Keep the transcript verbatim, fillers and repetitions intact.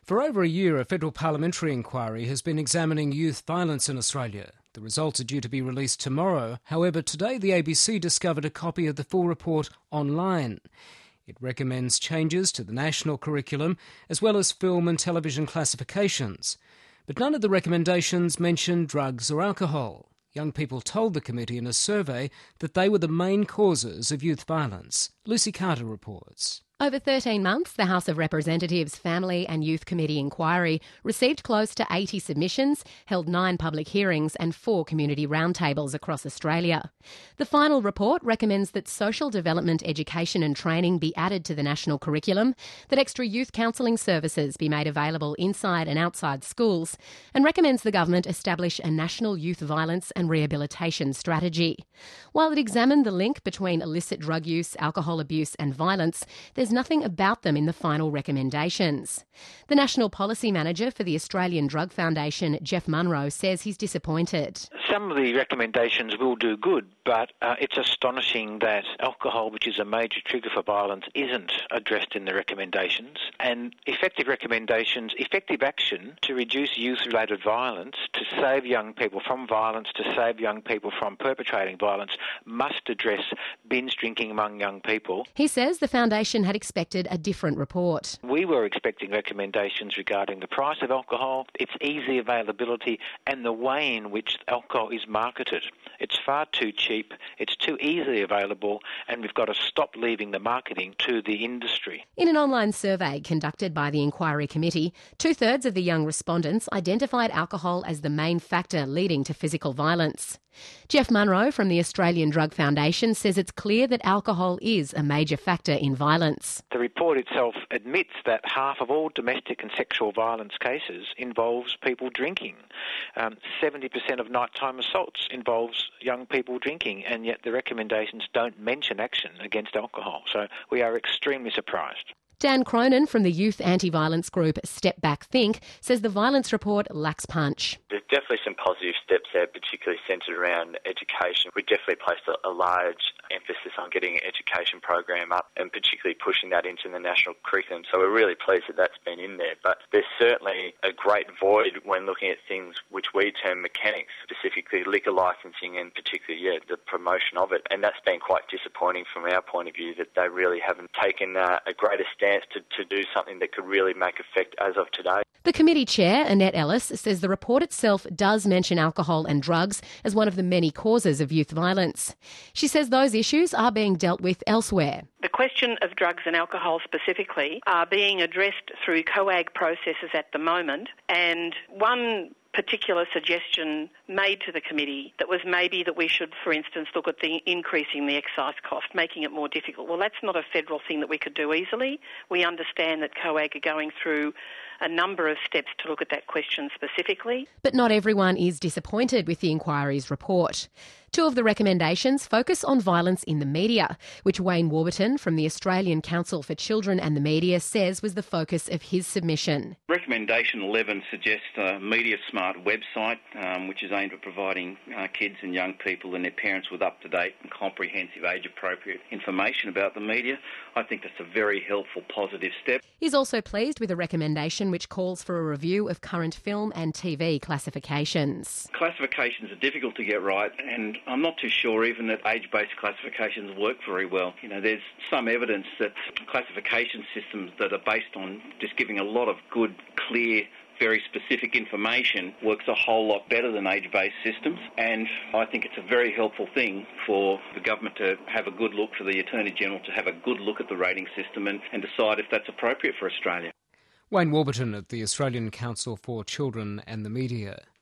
For over a year, a federal parliamentary inquiry has been examining youth violence in Australia. The results are due to be released tomorrow. However, today the A B C discovered a copy of the full report online. It recommends changes to the national curriculum as well as film and television classifications. But none of the recommendations mention drugs or alcohol. Young people told the committee in a survey that they were the main causes of youth violence. Lucy Carter reports. Over thirteen months, the House of Representatives Family and Youth Committee inquiry received close to eighty submissions, held nine public hearings and four community roundtables across Australia. The final report recommends that social development education and training be added to the national curriculum, that extra youth counselling services be made available inside and outside schools, and recommends the government establish a national youth violence and rehabilitation strategy. While it examined the link between illicit drug use, alcohol abuse and violence, there's nothing about them in the final recommendations. The National Policy Manager for the Australian Drug Foundation, Jeff Munro, says he's disappointed. Some of the recommendations will do good, but uh, it's astonishing that alcohol, which is a major trigger for violence, isn't addressed in the recommendations. And effective recommendations, effective action to reduce youth-related violence, to save young people from violence, to save young people from perpetrating violence, must address binge drinking among young people. He says the foundation had expected a different report. We were expecting recommendations regarding the price of alcohol, its easy availability and the way in which alcohol is marketed. It's far too cheap, it's too easily available, and we've got to stop leaving the marketing to the industry. In an online survey conducted by the Inquiry Committee, two-thirds of the young respondents identified alcohol as the main factor leading to physical violence. Jeff Munro from the Australian Drug Foundation says it's clear that alcohol is a major factor in violence. The report itself admits that half of all domestic and sexual violence cases involves people drinking. Um, seventy percent of nighttime assaults involves young people drinking, and yet the recommendations don't mention action against alcohol. So we are extremely surprised. Dan Cronin from the youth anti-violence group Step Back Think says the violence report lacks punch. There's definitely some positive steps there, particularly centred around education. We definitely placed a, a large emphasis on getting an education program up and particularly pushing that into the national curriculum. So we're really pleased that that's been in there. But there's certainly a great void when looking at things which we term mechanics, specifically liquor licensing and particularly yeah, the promotion of it. And that's been quite disappointing from our point of view that they really haven't taken uh, a greater stance To, to do something that could really make effect as of today. The committee chair, Annette Ellis, says the report itself does mention alcohol and drugs as one of the many causes of youth violence. She says those issues are being dealt with elsewhere. The question of drugs and alcohol specifically are being addressed through COAG processes at the moment, and one particular suggestion made to the committee that was maybe that we should, for instance, look at the increasing the excise cost, making it more difficult. Well, that's not a federal thing that we could do easily. We understand that COAG are going through a number of steps to look at that question specifically. But not everyone is disappointed with the inquiry's report. Two of the recommendations focus on violence in the media, which Wayne Warburton from the Australian Council for Children and the Media says was the focus of his submission. Recommendation eleven suggests a Media Smart website, um, which is aimed at providing uh, kids and young people and their parents with up-to-date and comprehensive age-appropriate information about the media. I think that's a very helpful, positive step. He's also pleased with a recommendation which calls for a review of current film and T V classifications. Classifications are difficult to get right, and I'm not too sure even that age-based classifications work very well. You know, there's some evidence that classification systems that are based on just giving a lot of good, clear, very specific information works a whole lot better than age-based systems, and I think it's a very helpful thing for the government to have a good look, for the Attorney-General to have a good look at the rating system and, and decide if that's appropriate for Australia. Wayne Warburton at the Australian Council for Children and the Media.